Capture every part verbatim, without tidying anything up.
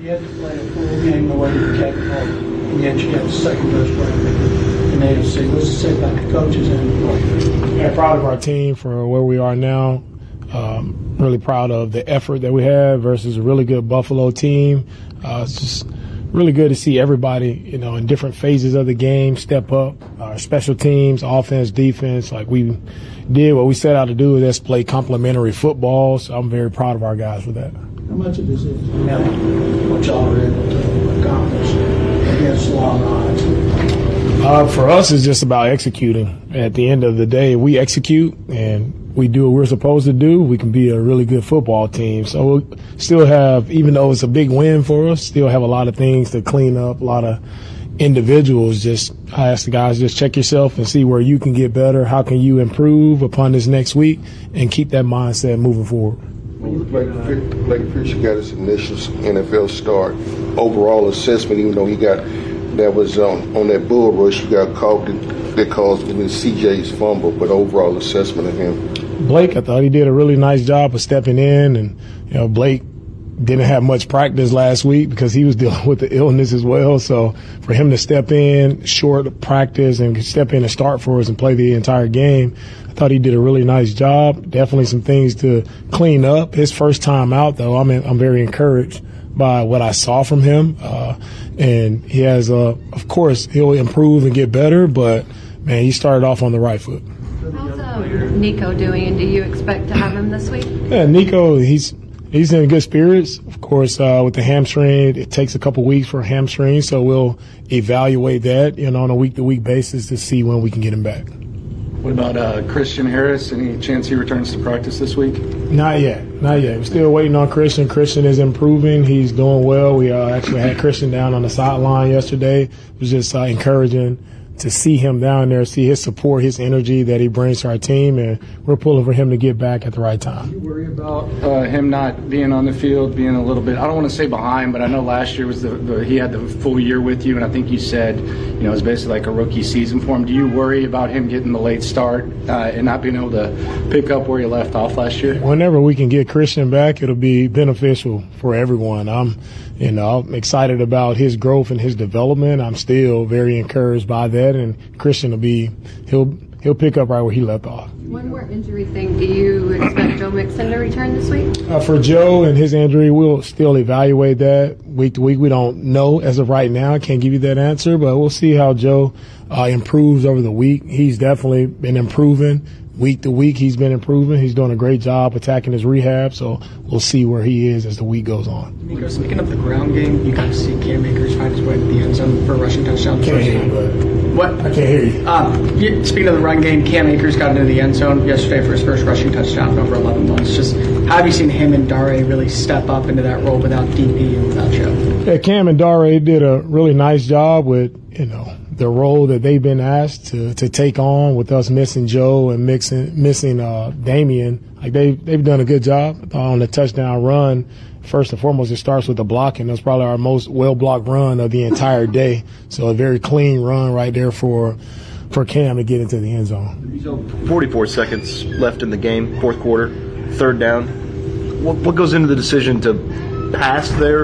You had to play a full game the way you capable, and yet you got the second best record in the A F C. What's it say about the coaches and the players? Yeah, proud of our team for where we are now. Um, really proud of the effort that we have versus a really good Buffalo team. Uh, it's just really good to see everybody, you know, in different phases of the game step up. Our special teams, offense, defense, like we did what we set out to do, is play complementary football. So I'm very proud of our guys for that. How much of this is you know, what y'all are able to accomplish against long odds? Uh, for us, it's just about executing. At the end of the day, we execute and we do what we're supposed to do. We can be a really good football team. So we'll still have, even though it's a big win for us, still have a lot of things to clean up, a lot of individuals. Just I ask the guys, just check yourself and see where you can get better. How can you improve upon this next week and keep that mindset moving forward. Blake, Blake Fisher got his initial N F L start. Overall assessment, even though he got that was um, on that bull rush, you got caught that, that caused C J's fumble, but overall assessment of him. Blake, I thought he did a really nice job of stepping in, and you know Blake didn't have much practice last week because he was dealing with the illness as well. So for him to step in, short practice, and step in and start for us and play the entire game, I thought he did a really nice job. Definitely some things to clean up. His first time out, though, I'm I'm very encouraged by what I saw from him. Uh, and he has, uh, of course, he'll improve and get better, but, man, he started off on the right foot. How's um, Nico doing, and do you expect to have him this week? Yeah, Nico, he's he's in good spirits. Of course, uh, with the hamstring, it takes a couple weeks for a hamstring, so we'll evaluate that, you know, on a week-to-week basis to see when we can get him back. What about uh, Christian Harris? Any chance he returns to practice this week? Not yet. Not yet. We're still waiting on Christian. Christian is improving. He's doing well. We uh, actually had Christian down on the sideline yesterday. It was just uh, encouraging to see him down there, see his support, his energy that he brings to our team, and we're pulling for him to get back at the right time. Do you worry about uh, him not being on the field, being a little bit, I don't want to say behind, but I know last year was the, the he had the full year with you, and I think you said, you know, it was basically like a rookie season for him. Do you worry about him getting the late start uh, and not being able to pick up where he left off last year? Whenever we can get Christian back, it'll be beneficial for everyone. I'm, you know, I'm excited about his growth and his development. I'm still very encouraged by that. And Christian will be, he'll he'll pick up right where he left off. One more injury thing. Do you expect Joe Mixon to return this week? Uh, for Joe and his injury, we'll still evaluate that week to week. We don't know as of right now. I can't give you that answer, but we'll see how Joe uh, improves over the week. He's definitely been improving. Week to week, he's been improving. He's doing a great job attacking his rehab, so we'll see where he is as the week goes on. Nico, speaking of the ground game, you got to see Cam Akers find his way to the end zone for a rushing touchdown. Can't hear you, what? I can't hear you. Um, you, speaking of the run game, Cam Akers got into the end zone yesterday for his first rushing touchdown in over eleven months. Just how have you seen him and Dare really step up into that role without D P and without Joe? Yeah, Cam and Dare did a really nice job with, you know, the role that they've been asked to, to take on with us missing Joe and mixing, missing uh, Damian. Like they, they've done a good job on the touchdown run. First and foremost, it starts with the blocking. That's probably our most well-blocked run of the entire day. So a very clean run right there for for Cam to get into the end zone. So forty-four seconds left in the game, fourth quarter, third down. What, what goes into the decision to pass there?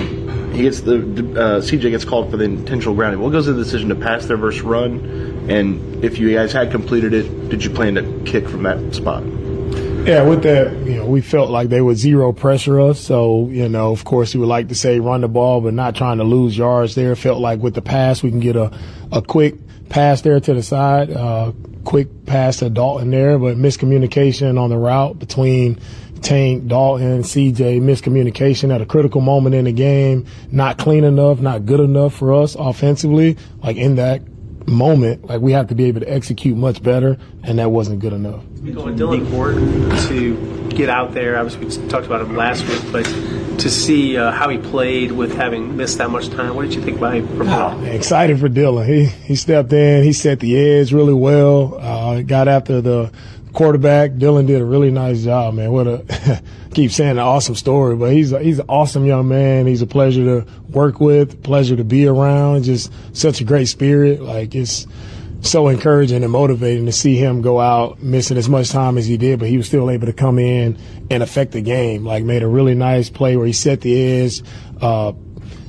He gets the uh, C J gets called for the intentional grounding. What goes into the decision to pass there versus run? And if you guys had completed it, did you plan to kick from that spot? Yeah, with that, you know, we felt like they would zero pressure us. So, you know, of course, you would like to say run the ball, but not trying to lose yards there. Felt like with the pass, we can get a, a quick pass there to the side, uh, quick pass to Dalton there, but miscommunication on the route between Tank, Dalton, C J, miscommunication at a critical moment in the game, not clean enough, not good enough for us offensively. Like in that moment, like we have to be able to execute much better, and that wasn't good enough. Dylan Ford to get out there, obviously we talked about him last week, but to see uh, how he played with having missed that much time, what did you think about him? Oh, excited for Dylan. He he stepped in, he set the edge really well, uh, got after the quarterback. Dylan did a really nice job, man. What a keep saying an awesome story, but he's a, he's an awesome young man. He's a pleasure to work with, pleasure to be around. Just such a great spirit. Like it's so encouraging and motivating to see him go out missing as much time as he did, but he was still able to come in and affect the game. Like made a really nice play where he set the edge, uh,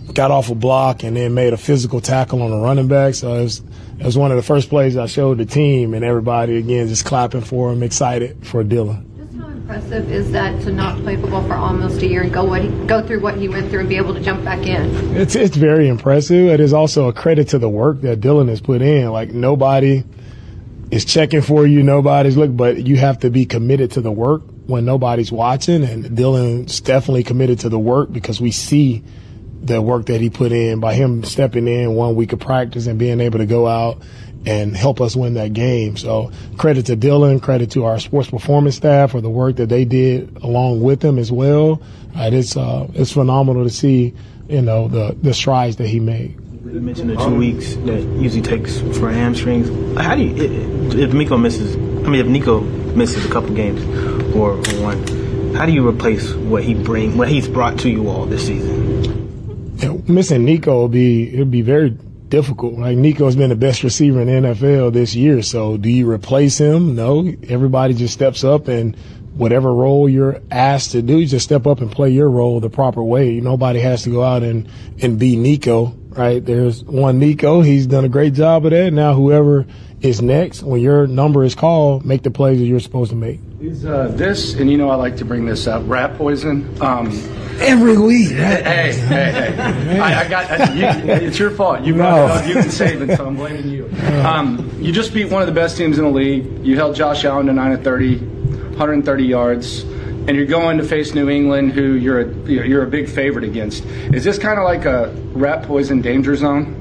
got off a block and then made a physical tackle on a running back. So it was, it was one of the first plays I showed the team, and everybody, again, just clapping for him, excited for Dylan. Just how impressive is that to not play football for almost a year and go what he, go through what he went through and be able to jump back in? It's it's very impressive. It is also a credit to the work that Dylan has put in. Like, nobody is checking for you, nobody's looking, but you have to be committed to the work when nobody's watching, and Dylan's definitely committed to the work because we see the work that he put in by him stepping in one week of practice and being able to go out and help us win that game. So credit to Dylan, credit to our sports performance staff for the work that they did along with him as well. Uh, it's uh, it's phenomenal to see, you know, the the strides that he made. You mentioned the two weeks that usually takes for hamstrings. How do you, if Nico misses, I mean, if Nico misses a couple games or, or one, how do you replace what he bring, what he's brought to you all this season? Yeah, missing Nico will be it'll be very difficult. Like, Nico's been the best receiver in the N F L this year. So do you replace him? No. Everybody just steps up, and whatever role you're asked to do, you just step up and play your role the proper way. Nobody has to go out and, and be Nico, right? There's one Nico. He's done a great job of that. Now whoever is next, when your number is called, make the plays that you're supposed to make. Is uh, this, and you know I like to bring this up, rat poison. Um, Every week. Hey, hey, hey. hey. I, I got, I, you, it's your fault. You brought No. it up. You can save it, so I'm blaming you. Um, you just beat one of the best teams in the league. You held Josh Allen to nine of thirty, one hundred thirty yards, and you're going to face New England, who you're a, you're a big favorite against. Is this kind of like a rat poison danger zone?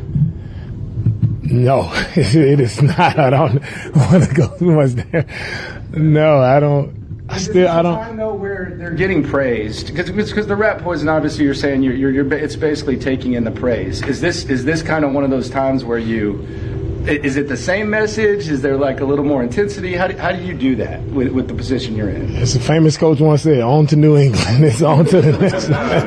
No, it is not. I don't want to go too much there. No, I don't. I still, I don't. I know where they're getting praised because because the rat poison. Obviously, you're saying you're, you're you're it's basically taking in the praise. Is this is this kind of one of those times where you? Is it the same message? Is there like a little more intensity? How do, how do you do that with, with the position you're in? As a famous coach once said, on to New England. It's on to the next.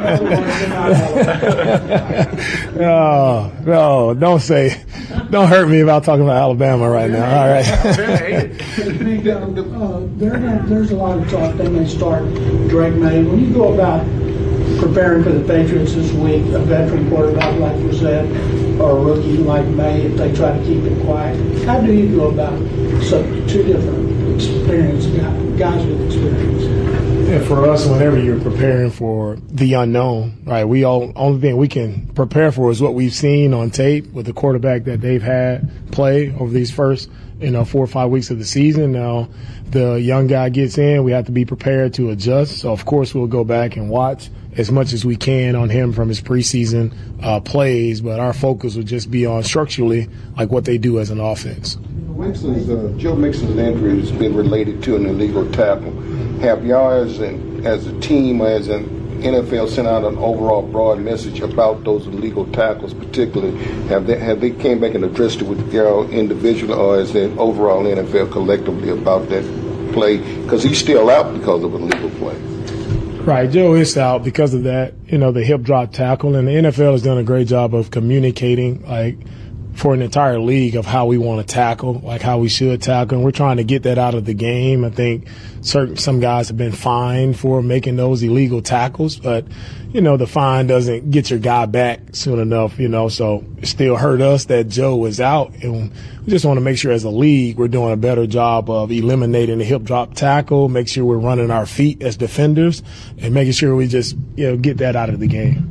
No, no, don't say, don't hurt me about talking about Alabama right now. All right. I think, uh, uh, there, there's a lot of talk. They may start Drake May. When you go about preparing for the Patriots this week, a veteran quarterback like Brissett or a rookie like May, if they try to keep it quiet, how do you go about so, two different experienced guys, guys with experience? Yeah, for us, whenever you're preparing for the unknown, right, we all only thing we can prepare for is what we've seen on tape with the quarterback that they've had play over these first, you know, four or five weeks of the season. Now, the young guy gets in, we have to be prepared to adjust. So, of course, we'll go back and watch as much as we can on him from his preseason uh, plays, but our focus would just be on structurally, like what they do as an offense. Mixon's, uh, Joe Mixon's injury has been related to an illegal tackle. Have y'all, as, an, as a team, as an N F L, sent out an overall broad message about those illegal tackles, particularly? Have they have they came back and addressed it with y'all individually, or is it overall N F L collectively about that play? Because he's still out because of a legal play. Right, Joe is out because of that, you know, the hip drop tackle, and the N F L has done a great job of communicating, like, for an entire league of how we want to tackle, like how we should tackle. And we're trying to get that out of the game. I think certain some guys have been fined for making those illegal tackles, but, you know, the fine doesn't get your guy back soon enough, you know, so it still hurt us that Joe was out. And we just want to make sure as a league we're doing a better job of eliminating the hip drop tackle, make sure we're running our feet as defenders, and making sure we just, you know, get that out of the game.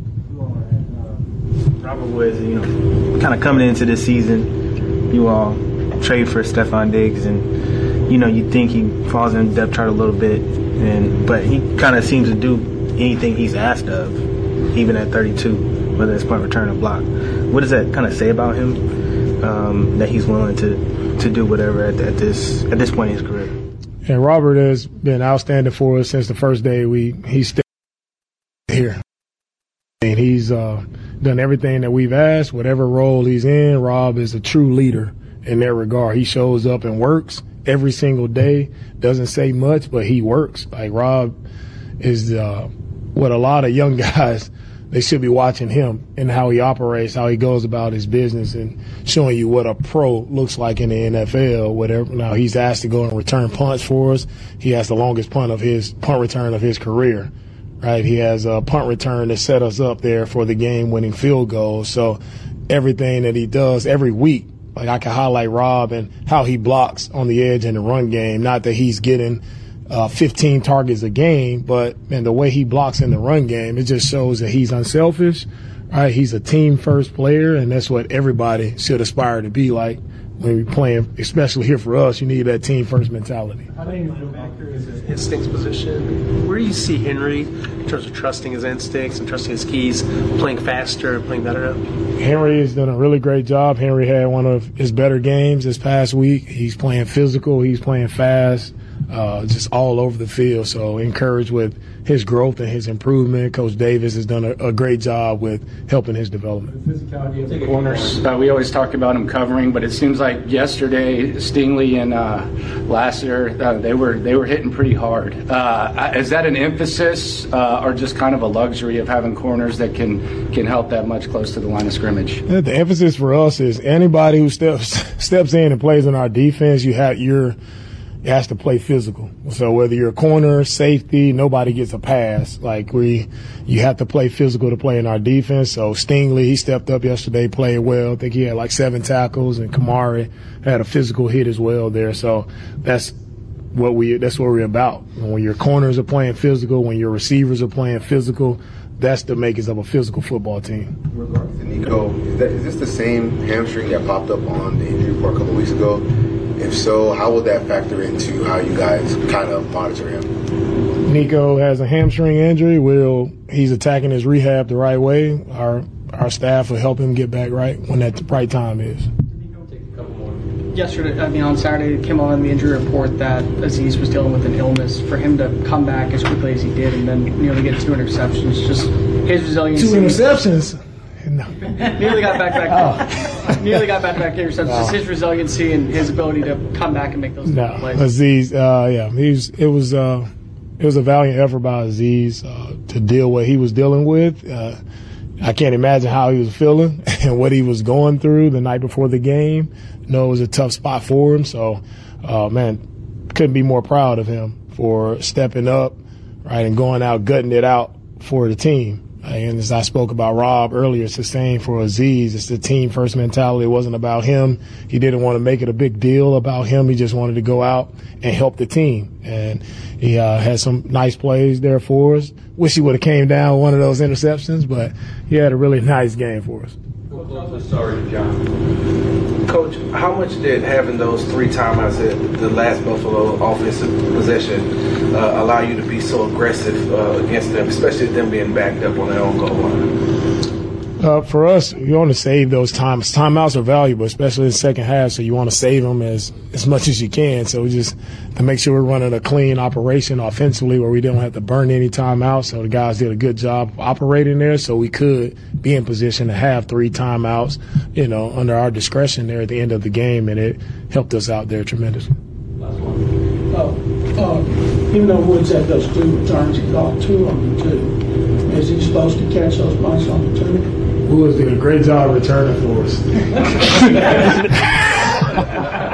Robert Woods, you know, kind of coming into this season, you all trade for Stephon Diggs, and you know you think he falls in the depth chart a little bit, and but he kind of seems to do anything he's asked of, even at thirty-two, whether it's punt, return, or block. What does that kind of say about him? Um, that he's willing to, to do whatever at, at this at this point in his career. And Robert has been outstanding for us since the first day we he stepped here. And he's uh, done everything that we've asked, whatever role he's in. Rob is a true leader in that regard. He shows up and works every single day, doesn't say much, but he works. Like, Rob is uh, what a lot of young guys, they should be watching him and how he operates, how he goes about his business, and showing you what a pro looks like in the N F L. Whatever. Now, he's asked to go and return punts for us. He has the longest punt of his punt return of his career. right? He has a punt return that set us up there for the game-winning field goal. So everything that he does every week, like I can highlight Rob and how he blocks on the edge in the run game. Not that he's getting uh, fifteen targets a game, but man, the way he blocks in the run game, it just shows that he's unselfish, right? He's a team-first player, and that's what everybody should aspire to be like when we're playing, especially here for us. You need that team-first mentality. I think linebacker is an instincts position. Where do you see Henry in terms of trusting his instincts and trusting his keys, playing faster, playing better? Henry has done a really great job. Henry had one of his better games this past week. He's playing physical. He's playing fast, uh, just all over the field. So encouraged with his growth and his improvement. Coach Davis has done a, a great job with helping his development. Corners, uh, we always talk about him covering, but it seems like yesterday Stingley and uh, Lassiter, uh, they were they were hitting pretty hard. Uh, is that an emphasis uh, or just kind of a luxury of having corners that can can help that much close to the line of scrimmage? Yeah, the emphasis for us is anybody who steps steps in and plays in our defense, you have you're has to play physical. So whether you're a corner, safety, nobody gets a pass. Like we, you have to play physical to play in our defense. So Stingley, he stepped up yesterday, played well. I think he had like seven tackles, and Kamari had a physical hit as well there. So that's what we, that's what we're about. When your corners are playing physical, when your receivers are playing physical, that's the makers of a physical football team. Regarding to Nico, is, that, is this the same hamstring that popped up on the injury report a couple weeks ago? If so, how will that factor into how you guys kind of monitor him? Nico has a hamstring injury. We'll, he's attacking his rehab the right way. Our our staff will help him get back right when that right time is. Yesterday, I mean, on Saturday, it came out on the injury report that Azeez was dealing with an illness. For him to come back as quickly as he did and then nearly get two interceptions, just his resiliency. Two interceptions? No. nearly got back back. Oh. nearly got back back interceptions. No. Just his resiliency and his ability to come back and make those no. plays. Azeez, uh, yeah, he was. It was. Uh, it was a valiant effort by Azeez uh, to deal what he was dealing with. Uh, I can't imagine how he was feeling and what he was going through the night before the game. You know, it was a tough spot for him. So, uh, man, couldn't be more proud of him for stepping up, right, and going out, gutting it out for the team. And as I spoke about Rob earlier, it's the same for Azeez. It's the team-first mentality. It wasn't about him. He didn't want to make it a big deal about him. He just wanted to go out and help the team. And he uh, had some nice plays there for us. Wish he would have came down with one of those interceptions, but he had a really nice game for us. Sorry, John. Coach, how much did having those three timeouts at the last Buffalo offensive possession uh, allow you to be so aggressive uh, against them, especially them being backed up on their own goal line? Uh, for us, you want to save those times. Timeouts are valuable, especially in the second half, so you want to save them as, as much as you can. So we just to make sure we're running a clean operation offensively where we don't have to burn any timeouts. So the guys did a good job operating there, so we could be in position to have three timeouts, you know, under our discretion there at the end of the game, and it helped us out there tremendously. Last one. Uh, uh, even though Woods had those two returns, he caught two on the two. Is he supposed to catch those punts on the two? Woods did a great job returning for us.